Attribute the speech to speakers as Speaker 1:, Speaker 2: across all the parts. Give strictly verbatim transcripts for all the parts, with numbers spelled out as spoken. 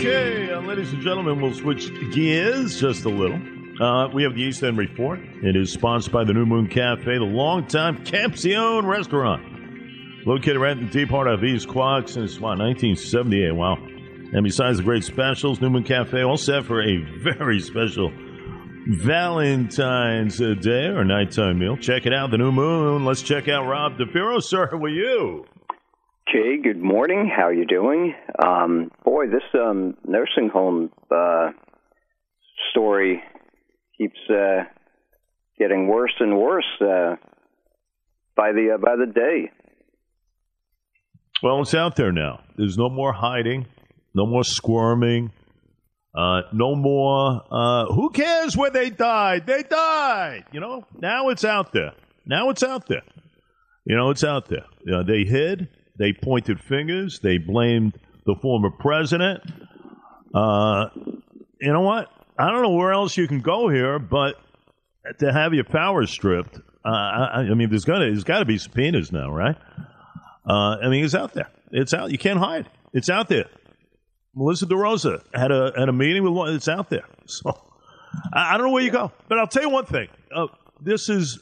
Speaker 1: Okay, uh, ladies and gentlemen, we'll switch gears just a little. Uh, we have the East End Report. It is sponsored by the New Moon Cafe, the longtime Campsione restaurant, located right in the deep heart of East Quogue since, what, nineteen seventy-eight. Wow. And besides the great specials, New Moon Cafe all set for a very special Valentine's Day or nighttime meal. Check it out, the New Moon. Let's check out Rob DePiro. Sir, how are you?
Speaker 2: Jay, good morning. How are you doing? Um, boy, this um, nursing home uh, story keeps uh, getting worse and worse uh, by the uh, by the day.
Speaker 1: Well, it's out there now. There's no more hiding, no more squirming, uh, no more, uh, who cares where they died? They died! You know, now it's out there. Now it's out there. You know, it's out there. You know, they hid. They pointed fingers. They blamed the former president. Uh, you know what? I don't know where else you can go here, but to have your power stripped, uh, I, I mean, there's got to there's got to be subpoenas now, right? Uh, I mean, it's out there. It's out. You can't hide. It's out there. Melissa DeRosa had a had a meeting with one. It's out there. So I, I don't know where you go, but I'll tell you one thing. Uh, this is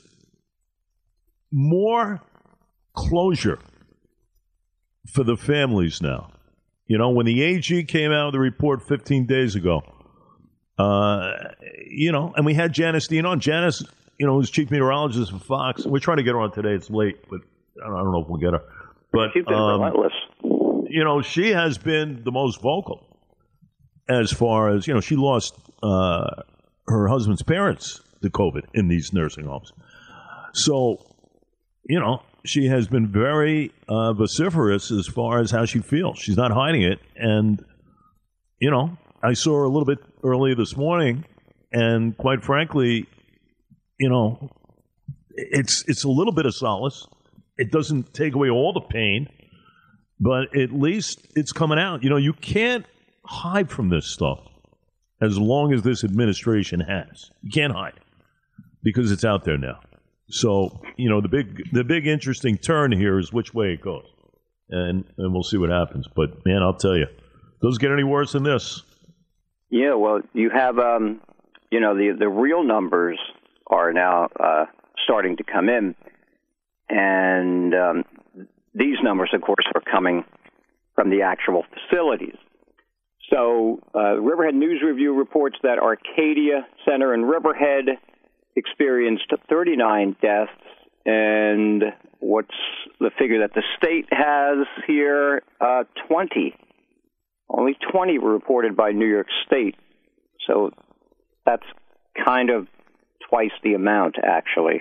Speaker 1: more closure for the families now. You know, when the A G came out with the report fifteen days ago, uh, you know, and we had Janice Dean on. Janice, you know, who's chief meteorologist for Fox. We're trying to get her on today. It's late, but I don't, I don't know if we'll get her. But
Speaker 2: She's been
Speaker 1: um,
Speaker 2: relentless.
Speaker 1: You know, she has been the most vocal as far as, you know, she lost uh, her husband's parents to COVID in these nursing homes. So, you know, she has been very uh, vociferous as far as how she feels. She's not hiding it. And, you know, I saw her a little bit earlier this morning, and quite frankly, you know, it's it's a little bit of solace. It doesn't take away all the pain, but at least it's coming out. You know, you can't hide from this stuff as long as this administration has. You can't hide because it's out there now. So, you know, the big the big interesting turn here is which way it goes. And and we'll see what happens. But, man, I'll tell you, doesn't get any worse than this.
Speaker 2: Yeah, well, you have, um, you know, the, the real numbers are now uh, starting to come in. And um, these numbers, of course, are coming from the actual facilities. So uh, Riverhead News Review reports that Arcadia Center in Riverhead experienced thirty-nine deaths, and what's the figure that the state has here? Uh, twenty. Only twenty were reported by New York State. So that's kind of twice the amount, actually.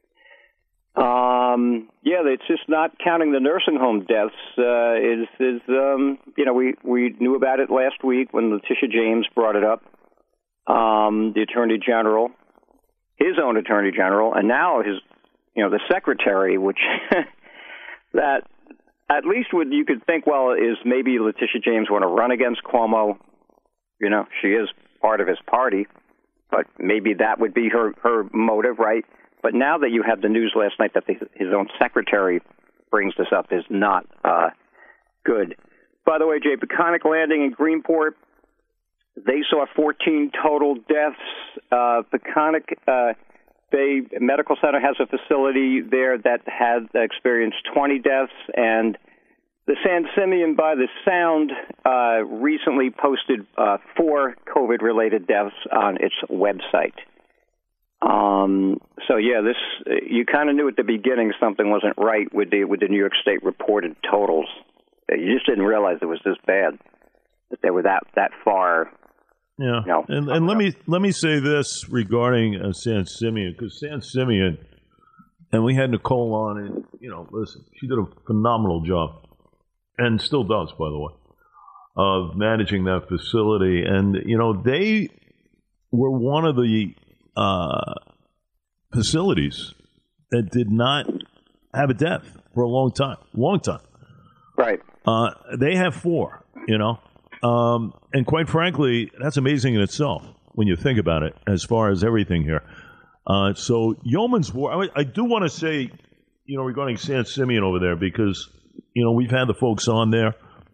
Speaker 2: Um, yeah, it's just not counting the nursing home deaths. Uh, is is um, you know we we knew about it last week when Letitia James brought it up. Um, the Attorney General, his own Attorney General, and now his you know the Secretary, which that at least would you could think, well, is maybe Letitia James want to run against Cuomo? You know, she is part of his party, but maybe that would be her her motive, right? But now that you have the news last night that the, his own secretary brings this up is not uh, good. By the way, Jay, Peconic Landing in Greenport, they saw fourteen total deaths. Uh, Peconic uh, Bay Medical Center has a facility there that had experienced twenty deaths, and the San Simeon by the Sound uh, recently posted uh, four COVID-related deaths on its website. Um, so yeah, this, you kind of knew at the beginning something wasn't right with the, with the New York State reported totals. You just didn't realize it was this bad, that they were that, that far.
Speaker 1: Yeah.
Speaker 2: You know,
Speaker 1: and and let me, let me say this regarding uh, San Simeon, because San Simeon, and we had Nicole on, and, you know, listen, she did a phenomenal job, and still does, by the way, of managing that facility. And, you know, they were one of the Uh, facilities that did not have a death for a long time. Long time.
Speaker 2: Right.
Speaker 1: Uh, they have four, you know. Um, and quite frankly, that's amazing in itself when you think about it as far as everything here. Uh, so Yeoman's War, I, I do want to say, you know, regarding San Simeon over there, because, you know, we've had the folks on there,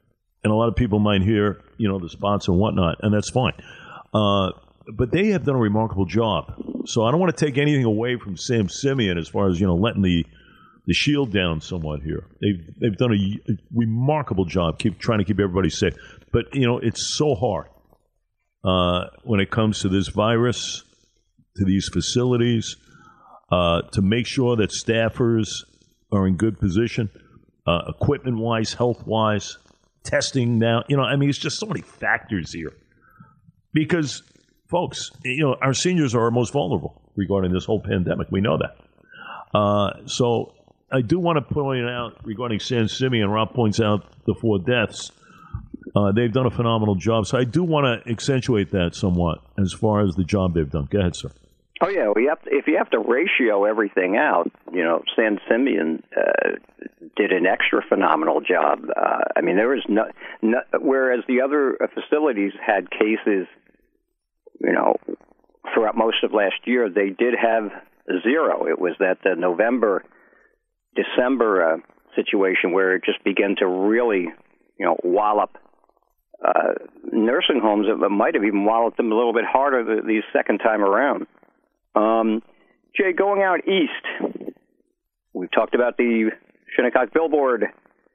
Speaker 1: and a lot of people might hear, you know, the spots and whatnot, and that's fine. Uh, but they have done a remarkable job. So I don't want to take anything away from Sam Simeon as far as, you know, letting the the shield down somewhat here. They've they've done a, a remarkable job, keep trying to keep everybody safe. But you know, it's so hard uh, when it comes to this virus, to these facilities, uh, to make sure that staffers are in good position, uh, equipment-wise, health-wise, testing now. You know, I mean, it's just so many factors here. Because, folks, you know, our seniors are our most vulnerable regarding this whole pandemic. We know that. Uh, so I do want to point out regarding San Simeon, Rob points out the four deaths. Uh, they've done a phenomenal job. So I do want to accentuate that somewhat as far as the job they've done. Go ahead, sir.
Speaker 2: Oh, yeah. We have to, if you have to ratio everything out, you know, San Simeon uh, did an extra phenomenal job. Uh, I mean, there was no, no, whereas the other facilities had cases, you know, throughout most of last year, they did have zero. It was that the November, December uh, situation where it just began to really, you know, wallop uh, nursing homes. It might have even walloped them a little bit harder the, the second time around. Um, Jay, going out east, we've talked about the Shinnecock billboard.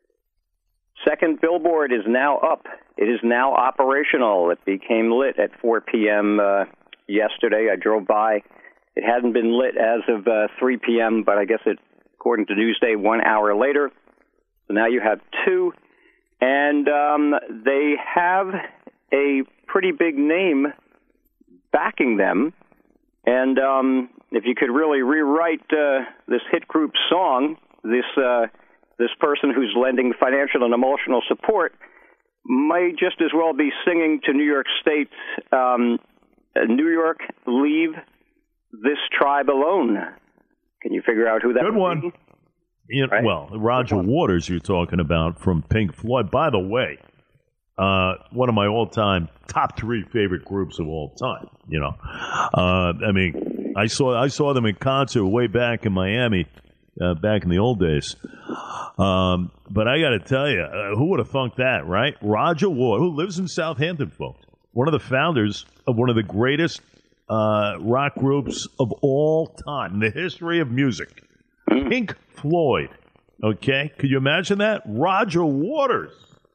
Speaker 2: Second billboard is now up. It is now operational. It became lit at four p.m. Uh, yesterday. I drove by. It hadn't been lit as of uh, three p.m., but I guess it, according to Newsday, one hour later. So now you have two, and um, they have a pretty big name backing them. And um, if you could really rewrite uh, this hit group song, this uh, this person who's lending financial and emotional support might just as well be singing to New York State, um, New York, leave this tribe alone. Can you figure out who that
Speaker 1: Good
Speaker 2: would
Speaker 1: one.
Speaker 2: be?
Speaker 1: Yeah, right? Well, Roger Waters you're talking about from Pink Floyd. By the way, uh, one of my all-time top three favorite groups of all time. You know, uh, I mean, I saw I saw them in concert way back in Miami, uh, back in the old days. Um, but I got to tell you, uh, who would have thunk that, right? Roger Waters, who lives in Southampton, folks, one of the founders of one of the greatest uh, rock groups of all time in the history of music, Pink Floyd. Okay, could you imagine that? Roger Waters,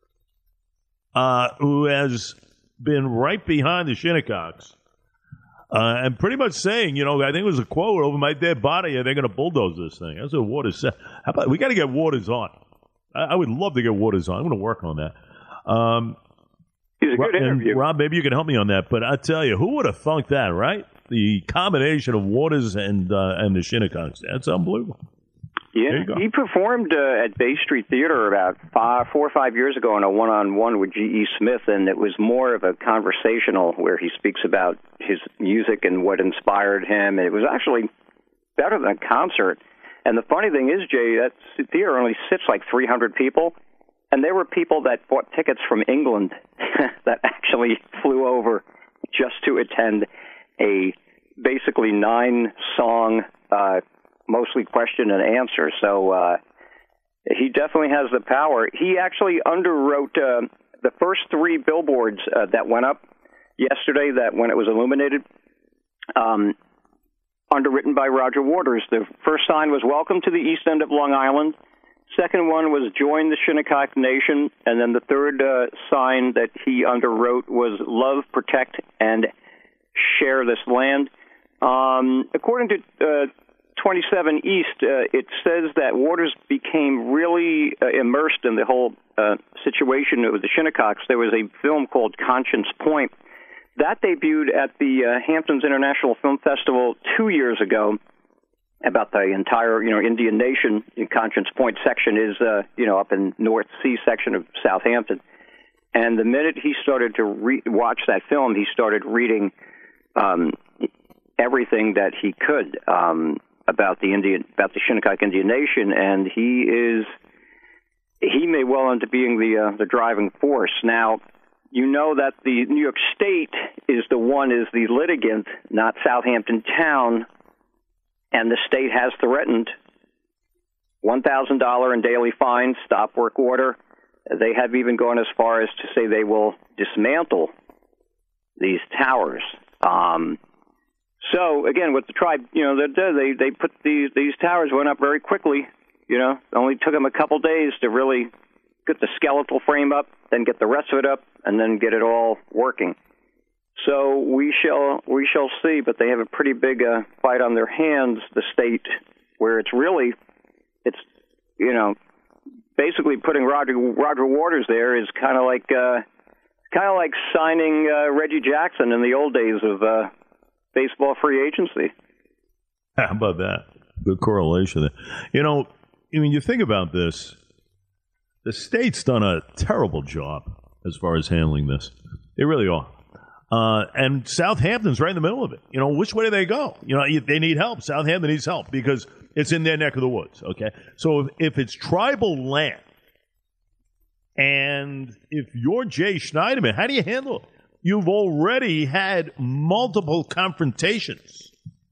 Speaker 1: uh, who has been right behind the Shinnecocks, uh, and pretty much saying, you know, I think it was a quote, over my dead body, and they're going to bulldoze this thing. That's what Waters said. How about, we got to get Waters on. I, I would love to get Waters on. I'm going to work on that. Um,
Speaker 2: He's a good
Speaker 1: and
Speaker 2: interview.
Speaker 1: Rob, maybe you can help me on that. But I tell you, who would have thunk that, right? The combination of Waters and uh, and the Shinnecocks. That's unbelievable.
Speaker 2: Yeah, he performed uh, at Bay Street Theater about five, four or five years ago in a one-on-one with G E. Smith, and it was more of a conversational where he speaks about his music and what inspired him. It was actually better than a concert. And the funny thing is, Jay, that theater only sits like three hundred people, and there were people that bought tickets from England that actually flew over just to attend a basically nine-song uh mostly question and answer. So uh, he definitely has the power. He actually underwrote uh, the first three billboards uh, that went up yesterday, that when it was illuminated, um, underwritten by Roger Waters. The first sign was "Welcome to the East End of Long Island." Second one was "Join the Shinnecock Nation." And then the third uh, sign that he underwrote was "Love, Protect, and Share This Land." Um, according to uh, twenty-seven East, uh, it says that Waters became really uh, immersed in the whole uh, situation with the Shinnecocks. There was a film called Conscience Point that debuted at the uh, Hamptons International Film Festival two years ago. About the entire, you know, Indian Nation. In Conscience Point section is, uh, you know, up in North Sea section of Southampton. And the minute he started to re- watch that film, he started reading um, everything that he could. Um, about the Indian, about the Shinnecock Indian Nation, and he is, he may well end up being the uh, the driving force. Now, you know that the New York State is the one, is the litigant, not Southampton Town, and the state has threatened one thousand dollars in daily fines, stop work order, They have even gone as far as to say they will dismantle these towers. Um, so again, what the tribe, you know, they they they put these these towers went up very quickly. You know, it only took them a couple days to really get the skeletal frame up, then get the rest of it up, and then get it all working. So we shall we shall see, but they have a pretty big uh, fight on their hands, the state, where it's really, it's, you know, basically putting Roger Roger Waters there is kind of like uh, kind of like signing uh, Reggie Jackson in the old days of uh, baseball free agency.
Speaker 1: How about that? Good correlation there. You know, I mean, you think about this, the state's done a terrible job as far as handling this. They really are. Uh, and Southampton's right in the middle of it. You know, which way do they go? You know, they need help. Southampton needs help because it's in their neck of the woods, okay? So if, if it's tribal land, and if you're Jay Schneiderman, how do you handle it? You've already had multiple confrontations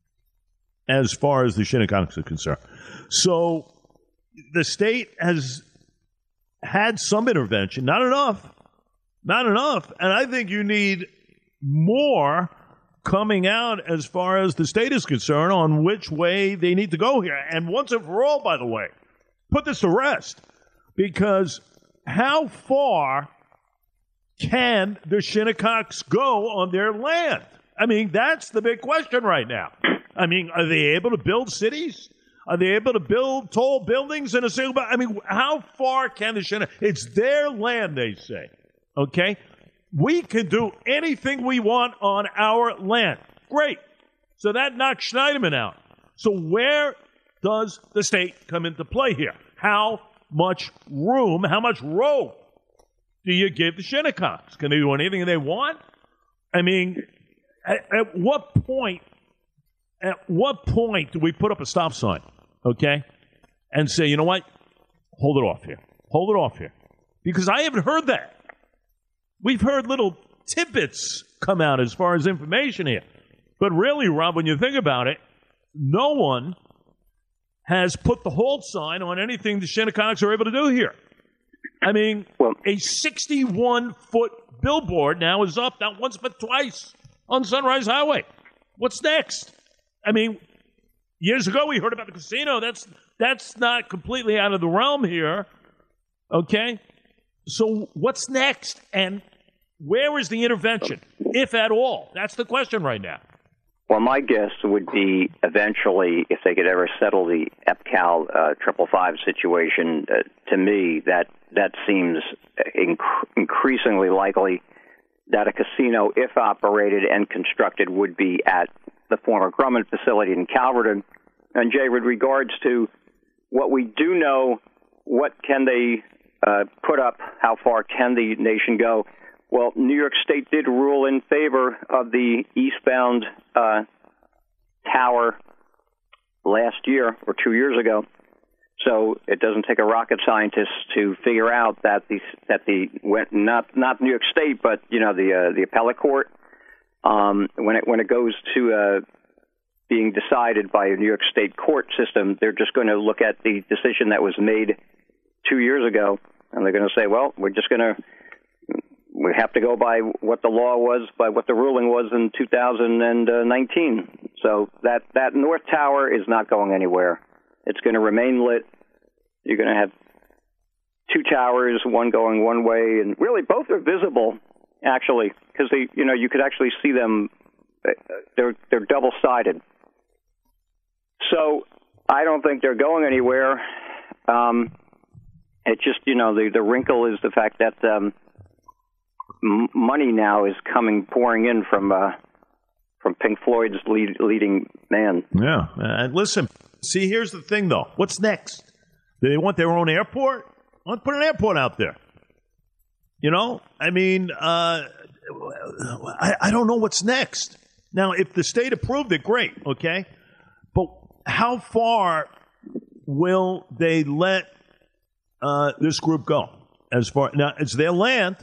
Speaker 1: as far as the Shinnecock are concerned. So the state has had some intervention, not enough, not enough, and I think you need more coming out as far as the state is concerned on which way they need to go here. And once and for all, by the way, put this to rest, because how far can the Shinnecocks go on their land? I mean, that's the big question right now. I mean, are they able to build cities? Are they able to build tall buildings in a single? I mean, how far can the Shinnecocks? It's their land, they say. Okay? We can do anything we want on our land. Great. So that knocks Schneiderman out. So where does the state come into play here? How much room, how much rope do you give the Shinnecocks? Can they do anything they want? I mean, at, at what point, at what point do we put up a stop sign, okay, and say, you know what, hold it off here, hold it off here? Because I haven't heard that. We've heard little tidbits come out as far as information here. But really, Rob, when you think about it, no one has put the hold sign on anything the Shinnecocks are able to do here. I mean, well, a sixty-one foot billboard now is up, not once but twice, on Sunrise Highway. What's next? I mean, years ago we heard about the casino. That's that's not completely out of the realm here. Okay? So what's next? And where is the intervention, if at all? That's the question right now.
Speaker 2: Well, my guess would be eventually, if they could ever settle the EPCAL uh, triple five situation, uh, to me, that that seems inc- increasingly likely that a casino, if operated and constructed, would be at the former Grumman facility in Calverton. And, Jay, with regards to what we do know, what can they uh, put up, how far can the nation go? Well, New York State did rule in favor of the eastbound uh, tower last year or two years ago. So it doesn't take a rocket scientist to figure out that the that the not not New York State, but you know the uh, the appellate court um, when it when it goes to uh, being decided by a New York State court system, they're just going to look at the decision that was made two years ago, and they're going to say, well, we're just going to. We have to go by what the law was, by what the ruling was in two thousand nineteen. So that, that North Tower is not going anywhere. It's going to remain lit. You're going to have two towers, one going one way, and really both are visible, actually, because they, you know, you could actually see them. They're they're double-sided. So I don't think they're going anywhere. Um, it just, you know, the the wrinkle is the fact that. Um, Money now is coming pouring in from uh, from Pink Floyd's lead, leading man.
Speaker 1: Yeah, and listen. See, here's the thing, though. What's next? Do they want their own airport? Let's put an airport out there. You know, I mean, uh, I, I don't know what's next. Now, if the state approved it, great, okay. But how far will they let uh, this group go? As far now, it's their land.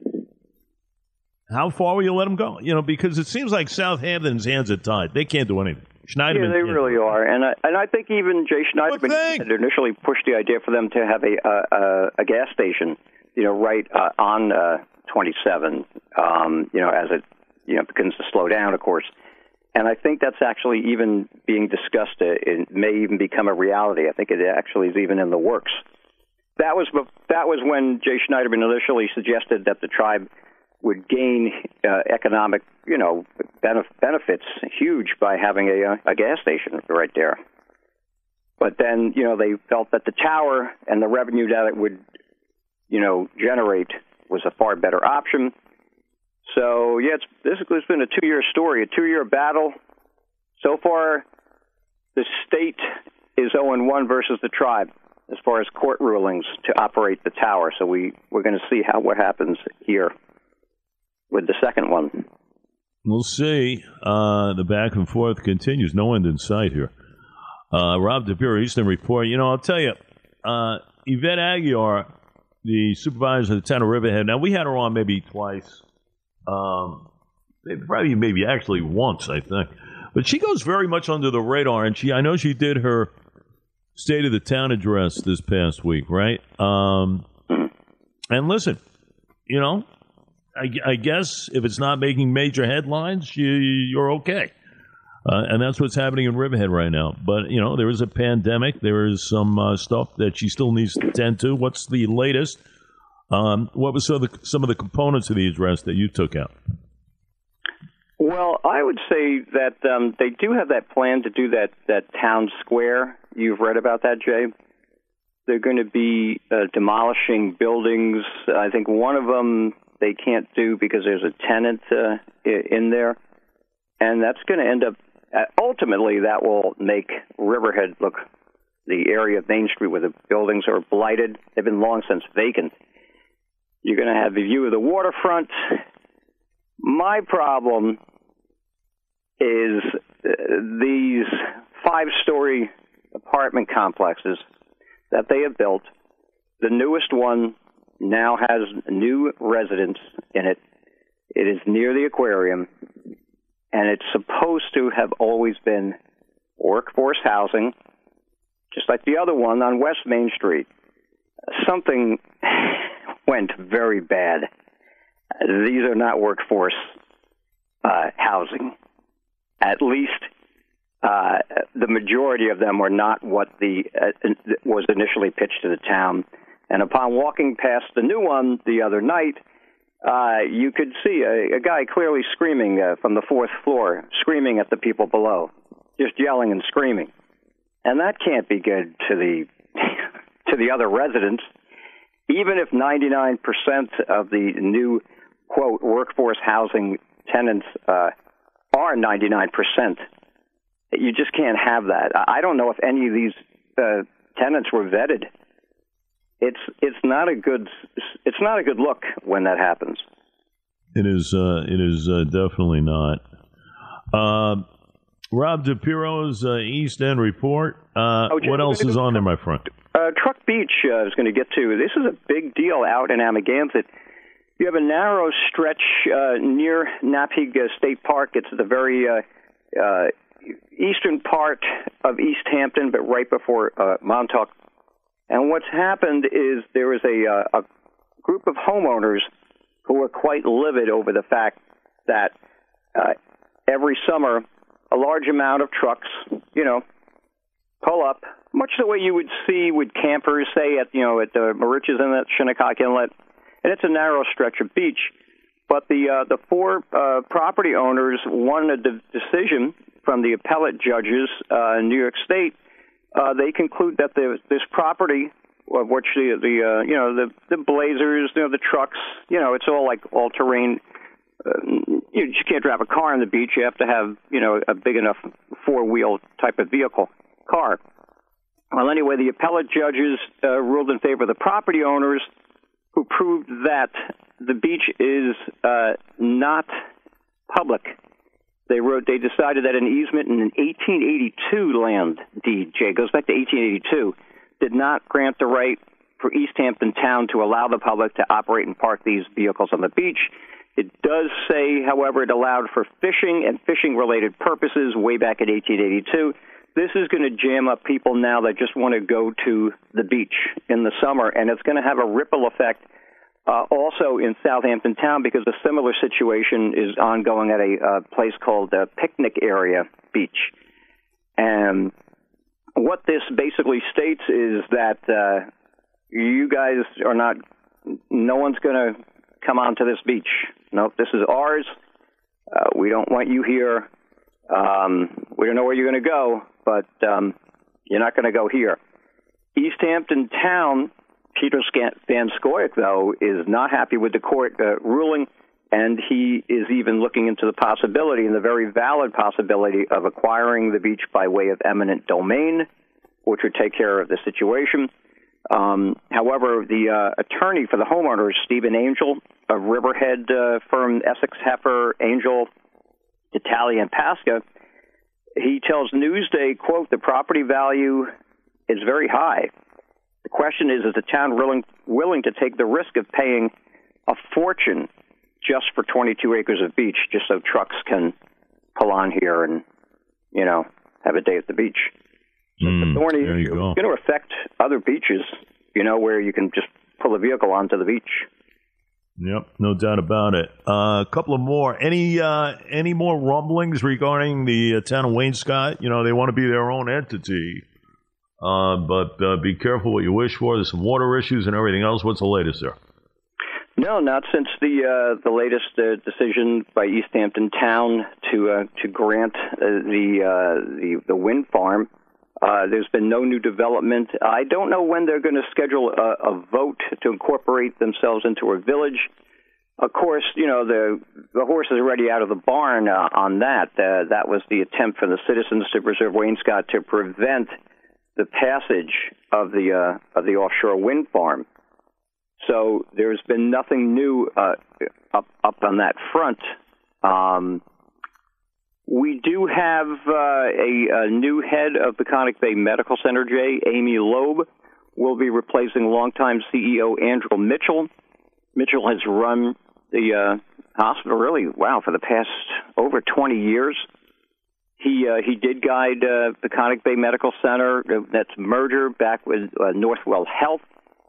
Speaker 1: How far will you let them go? You know, because it seems like Southampton's hands are tied. They can't do anything. Schneiderman
Speaker 2: yeah, they really are. And I, and I think even Jay Schneiderman had initially pushed the idea for them to have a, a, a gas station you know, right uh, on uh, twenty-seven, um, you know, as it, you know, begins to slow down, of course. And I think that's actually even being discussed. It may even become a reality. I think it actually is even in the works. That was that was when Jay Schneiderman initially suggested that the tribe would gain uh, economic, you know, benef- benefits huge by having a, a gas station right there. But then, you know, they felt that the tower and the revenue that it would, you know, generate was a far better option. So, yeah, it's basically it's been a two-year story, a two-year battle. So far, the state is oh and one versus the tribe as far as court rulings to operate the tower. So we, we're going to see how what happens here with the second one.
Speaker 1: We'll see. Uh, the back and forth continues. No end in sight here. Uh, Rob DePiro, Eastern Report. You know, I'll tell you, uh, Yvette Aguiar, the supervisor of the town of Riverhead. Now, we had her on maybe twice. Um, probably maybe actually once, I think. But she goes very much under the radar, and she I know she did her State of the Town address this past week, right? Um, and listen, you know, I, I guess if it's not making major headlines, you, you're okay. Uh, and that's what's happening in Riverhead right now. But, you know, there is a pandemic. There is some uh, stuff that she still needs to tend to. What's the latest? Um, what was some of, the, some of the components of the address that you took out?
Speaker 2: Well, I would say that um, they do have that plan to do that, that town square. You've read about that, Jay? They're going to be uh, demolishing buildings. I think one of them they can't do because there's a tenant uh, in there. And that's going to end up, uh, ultimately, that will make Riverhead look, the area of Main Street where the buildings are blighted. They've been long since vacant. You're going to have the view of the waterfront. My problem is uh, these five-story apartment complexes that they have built. The newest one now has new residents in it. It is near the aquarium, and it's supposed to have always been workforce housing, just like the other one on West Main Street. Something went very bad. These are not workforce uh, housing. At least uh, the majority of them were not what the uh, was initially pitched to the town. And upon walking past the new one the other night, uh, you could see a, a guy clearly screaming uh, from the fourth floor, screaming at the people below, just yelling and screaming. And that can't be good to the to the other residents. Even if ninety-nine percent of the new, quote, workforce housing tenants uh, are ninety-nine percent, you just can't have that. I don't know if any of these uh, tenants were vetted. It's it's not a good it's not a good look when that happens.
Speaker 1: It is uh, it is uh, definitely not. Uh, Rob DePiro's uh, East End Report. Uh,
Speaker 2: oh, Jim,
Speaker 1: what else is on there, my friend?
Speaker 2: Uh, Truck Beach uh, I was going to get to. This is a big deal out in Amagansett. You have a narrow stretch uh, near Napeague State Park. It's the very uh, uh, eastern part of East Hampton, but right before uh, Montauk. And what's happened is there is a, uh, a group of homeowners who are quite livid over the fact that uh, every summer a large amount of trucks, you know, pull up, much the way you would see with campers, say at you know at the Moriches Inlet, Shinnecock Inlet, and it's a narrow stretch of beach. But the uh, the four uh, property owners won a de- decision from the appellate judges uh, in New York State. Uh, they conclude that the, this property, of which the, the uh, you know the the Blazers, you know the trucks, you know it's all like all terrain. Uh, you just can't drive a car on the beach. You have to have you know a big enough four wheel type of vehicle car. Well, anyway, the appellate judges uh, ruled in favor of the property owners, who proved that the beach is uh, not public. They wrote. They decided that an easement in an eighteen eighty-two land deed, Jay, goes back to eighteen eighty-two, did not grant the right for East Hampton Town to allow the public to operate and park these vehicles on the beach. It does say, however, it allowed for fishing and fishing-related purposes way back in eighteen eighty-two. This is going to jam up people now that just want to go to the beach in the summer, and it's going to have a ripple effect uh, also in Southampton Town, because a similar situation is ongoing at a uh, place called uh, Picnic Area Beach. And what this basically states is that uh, you guys are not, no one's going to come onto this beach. Nope, this is ours. Uh, we don't want you here. Um, we don't know where you're going to go, but um, you're not going to go here. East Hampton Town, Peter Van Scoyoc, though, is not happy with the court uh, ruling, and he is even looking into the possibility, and the very valid possibility, of acquiring the beach by way of eminent domain, which would take care of the situation. Um, however, the uh, attorney for the homeowners, Stephen Angel, of Riverhead uh, firm Essex Heffer, Angel, Italia, and Pasca, he tells Newsday, quote, the property value is very high. The question is, is the town willing, willing to take the risk of paying a fortune just for twenty-two acres of beach, just so trucks can pull on here and, you know, have a day at the beach?
Speaker 1: Mm,
Speaker 2: the thorny
Speaker 1: there you go.
Speaker 2: It's going to affect other beaches, you know, where you can just pull a vehicle onto the beach.
Speaker 1: Yep, no doubt about it. Uh, a couple of more. Any uh, any more rumblings regarding the uh, town of Wainscott? You know, they want to be their own entity, uh, but uh, be careful what you wish for. There's some water issues and everything else. What's the latest there?
Speaker 2: No, not since the uh, the latest uh, decision by East Hampton Town to uh, to grant uh, the, uh, the the wind farm. Uh, there's been no new development. I don't know when they're going to schedule a, a vote to incorporate themselves into a village. Of course, you know, the the horse is already out of the barn uh, on that. Uh, that was the attempt from the citizens to preserve Wainscott to prevent the passage of the uh, of the offshore wind farm. So there's been nothing new uh, up up on that front. Um, We do have uh, a, a new head of Peconic Bay Medical Center, Jay. Amy Loeb will be replacing longtime C E O Andrew Mitchell. Mitchell has run the uh, hospital, really, wow, for the past over twenty years. He uh, he did guide uh, Peconic Bay Medical Center, uh, that's merger back with uh, Northwell Health.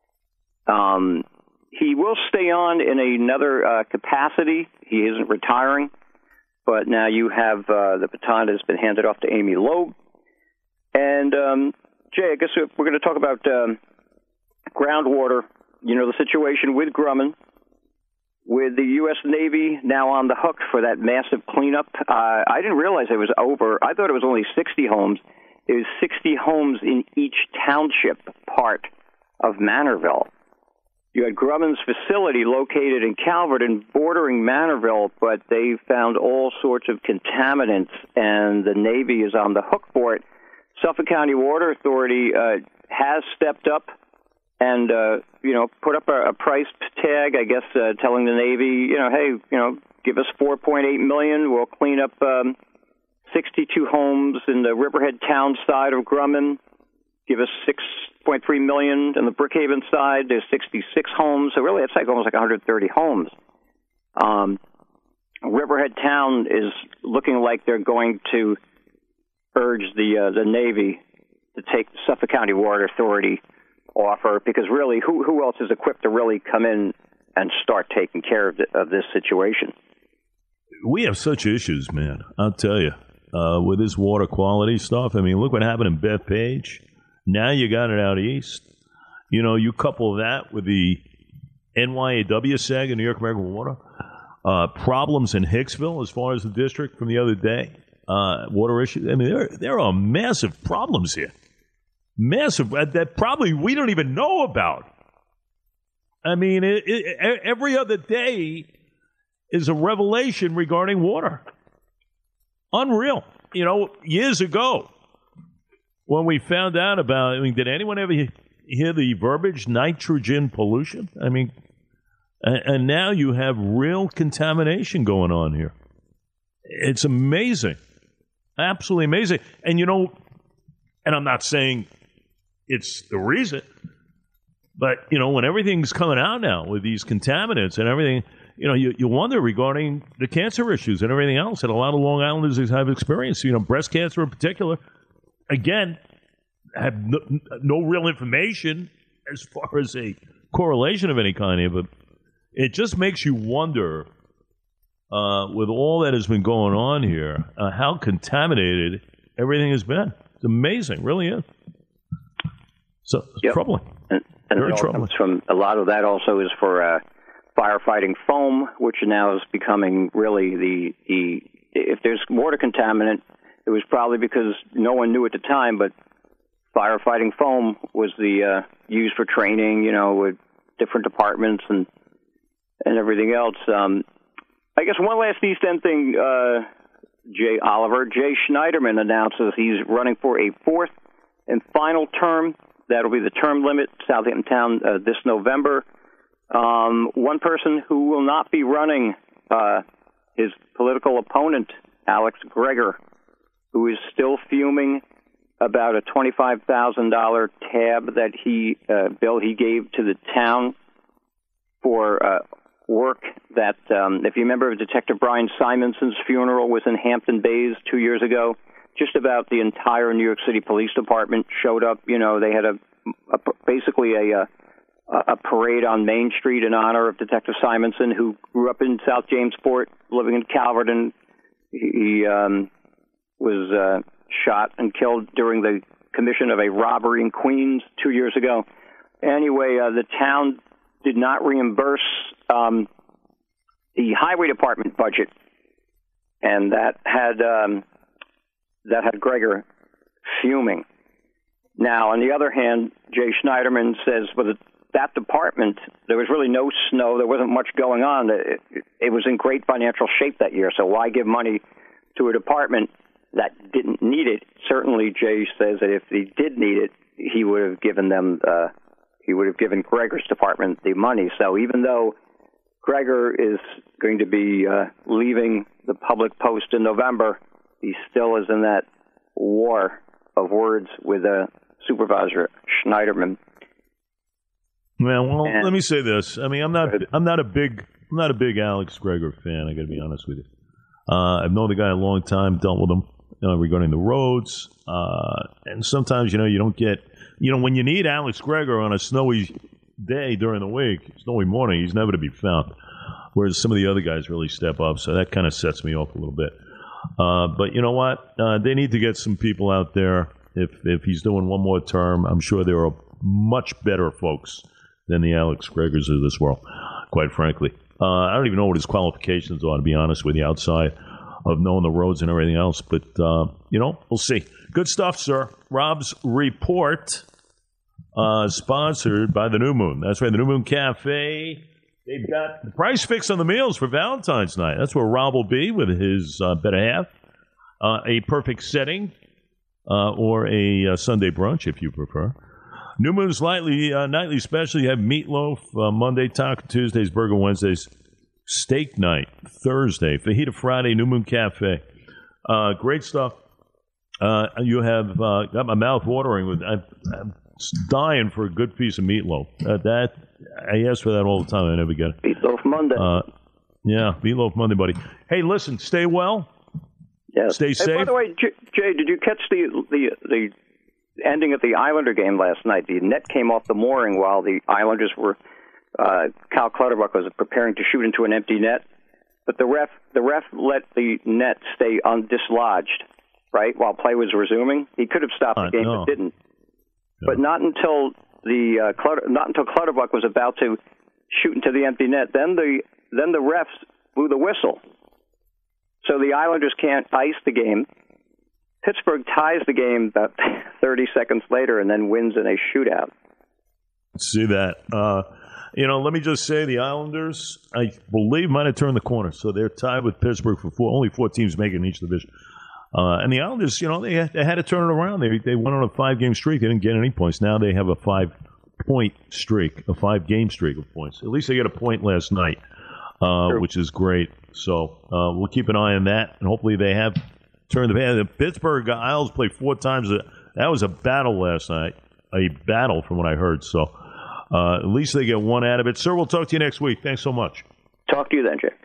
Speaker 2: Um, he will stay on in another uh, capacity. He isn't retiring. But now you have uh, the baton has been handed off to Amy Loeb. And, um, Jay, I guess we're going to talk about um, groundwater, you know, the situation with Grumman, with the U S Navy now on the hook for that massive cleanup. Uh, I didn't realize it was over. I thought it was only sixty homes. It was sixty homes in each township part of Manorville. You had Grumman's facility located in Calvert and bordering Manorville, but they found all sorts of contaminants, and the Navy is on the hook for it. Suffolk County Water Authority uh, has stepped up and, uh, you know, put up a, a price tag, I guess, uh, telling the Navy, you know, hey, you know, give us four point eight million dollars. We'll clean up um, sixty-two homes in the Riverhead town side of Grumman. Give us six point three million dollars on the Brookhaven side. There's sixty-six homes. So really, it's like almost like one hundred thirty homes. Um, Riverhead Town is looking like they're going to urge the uh, the Navy to take the Suffolk County Water Authority offer, because really, who who else is equipped to really come in and start taking care of, the, of this situation?
Speaker 1: We have such issues, man. I'll tell you, uh, with this water quality stuff. I mean, look what happened in Bethpage. Now you got it out east. You know, you couple that with the N Y A W SAG and New York American Water. Uh, problems in Hicksville as far as the district from the other day. Uh, water issues. I mean, there, there are massive problems here. Massive. Uh, that probably we don't even know about. I mean, it, it, every other day is a revelation regarding water. Unreal. You know, years ago, when we found out about, I mean, did anyone ever hear the verbiage nitrogen pollution? I mean, and, and now you have real contamination going on here. It's amazing. Absolutely amazing. And, you know, and I'm not saying it's the reason, but, you know, when everything's coming out now with these contaminants and everything, you know, you, you wonder regarding the cancer issues and everything else that a lot of Long Islanders have experienced, you know, breast cancer in particular. Again, have no, no real information as far as a correlation of any kind here, but it just makes you wonder, uh, with all that has been going on here, uh, how contaminated everything has been. It's amazing, really is. So it's
Speaker 2: yep.
Speaker 1: troubling.
Speaker 2: And, and
Speaker 1: Very
Speaker 2: it all
Speaker 1: troubling.
Speaker 2: comes from a lot of that also is for uh, firefighting foam, which now is becoming really the the. If there's water contaminant, it was probably because no one knew at the time, but firefighting foam was the uh, used for training, you know, with different departments and and everything else. Um, I guess one last East End thing, uh, Jay Oliver. Jay Schneiderman announces he's running for a fourth and final term. That'll be the term limit, Southampton Town, uh, this November. Um, one person who will not be running, uh, his political opponent, Alex Gregor, who is still fuming about a twenty-five thousand dollars tab that he, uh, bill he gave to the town for uh, work that, um, if you remember, Detective Brian Simonson's funeral was in Hampton Bays two years ago. Just about the entire New York City Police Department showed up. You know, they had a, a basically a, a a parade on Main Street in honor of Detective Simonson, who grew up in South Jamesport, living in Calverton. He um, was uh, shot and killed during the commission of a robbery in Queens two years ago. Anyway, uh, the town did not reimburse um, the highway department budget, and that had um, that had Gregor fuming. Now, on the other hand, Jay Schneiderman says, well, the that department, there was really no snow. There wasn't much going on. It, it, it was in great financial shape that year, so why give money to a department that didn't need it? Certainly, Jay says that if he did need it, he would have given them, uh, he would have given Gregor's department the money. So even though Gregor is going to be uh, leaving the public post in November, he still is in that war of words with uh, Supervisor Schneiderman.
Speaker 1: Well, well,
Speaker 2: and,
Speaker 1: let me say this. I mean, I'm not, I'm not a big, I'm not a big Alex Gregor fan. I got to be honest with you. Uh, I've known the guy a long time, dealt with him uh, regarding the roads, uh, and sometimes you know you don't get, you know, when you need Alex Gregor on a snowy day during the week, snowy morning, he's never to be found. Whereas some of the other guys really step up, so that kind of sets me off a little bit. Uh, but you know what? Uh, they need to get some people out there. If if he's doing one more term, I'm sure there are much better folks than the Alex Gregors of this world, quite frankly. Uh, I don't even know what his qualifications are, to be honest with you, outside of knowing the roads and everything else. But, uh, you know, we'll see. Good stuff, sir. Rob's Report, uh, sponsored by the New Moon. That's right, the New Moon Cafe. They've got the price fix on the meals for Valentine's night. That's where Rob will be with his uh, better half. Uh, a perfect setting uh, or a uh, Sunday brunch, if you prefer. New Moon's nightly, uh, nightly special. You have meatloaf uh, Monday, taco Tuesdays, burger Wednesdays, steak night Thursday, fajita Friday, New Moon Cafe. Uh, great stuff. Uh, you have uh, got my mouth watering with. I'm, I'm dying for a good piece of meatloaf. Uh, that I ask for that all the time. I never get it.
Speaker 2: Meatloaf Monday.
Speaker 1: Uh, yeah, meatloaf Monday, buddy. Hey, listen, stay well.
Speaker 2: Yes.
Speaker 1: Stay
Speaker 2: hey,
Speaker 1: safe.
Speaker 2: By the way, J- Jay, did you catch the the the ending of the Islander game last night? The net came off the mooring while the Islanders were, uh, Cal Clutterbuck was preparing to shoot into an empty net, but the ref the ref let the net stay undislodged, right, while play was resuming. He could have stopped the game,
Speaker 1: no.
Speaker 2: but didn't.
Speaker 1: No.
Speaker 2: But not until the uh, Clutter, not until Clutterbuck was about to shoot into the empty net. Then the then the refs blew the whistle, so the Islanders can't ice the game. Pittsburgh ties the game about thirty seconds later and then wins in a shootout.
Speaker 1: See that. Uh, you know, let me just say the Islanders, I believe, might have turned the corner. So they're tied with Pittsburgh for four. Only four teams making each division. Uh, and the Islanders, you know, they had, they had to turn it around. They they went on a five-game streak. They didn't get any points. Now they have a five-point streak, a five-game streak of points. At least they got a point last night, uh, which is great. So uh, we'll keep an eye on that, and hopefully they have turned the page. The Pittsburgh Isles played four times. That was a battle last night, a battle from what I heard. So uh, at least they get one out of it. Sir, we'll talk to you next week. Thanks so much.
Speaker 2: Talk to you then, Jay.